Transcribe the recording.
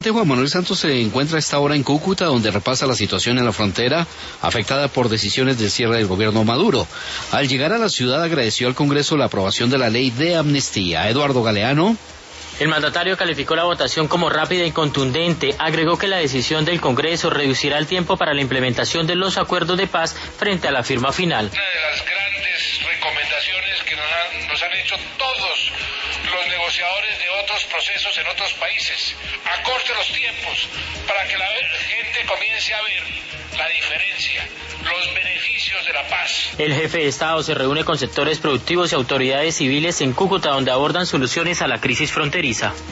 presidente Juan Manuel Santos se encuentra a esta hora en Cúcuta, donde repasa la situación en la frontera, afectada por decisiones del cierre del gobierno Maduro. Al llegar a la ciudad agradeció al Congreso la aprobación de la ley de amnistía. Eduardo Galeano. El mandatario calificó la votación como rápida y contundente. Agregó que la decisión del Congreso reducirá el tiempo para la implementación de los acuerdos de paz frente a la firma final. Una de las grandes recomendaciones que nos han hecho todos los negociadores de otros procesos en otros países: acorte los tiempos para que la gente comience a ver la diferencia, los beneficios de la paz. El jefe de Estado se reúne con sectores productivos y autoridades civiles en Cúcuta, donde abordan soluciones a la crisis fronteriza.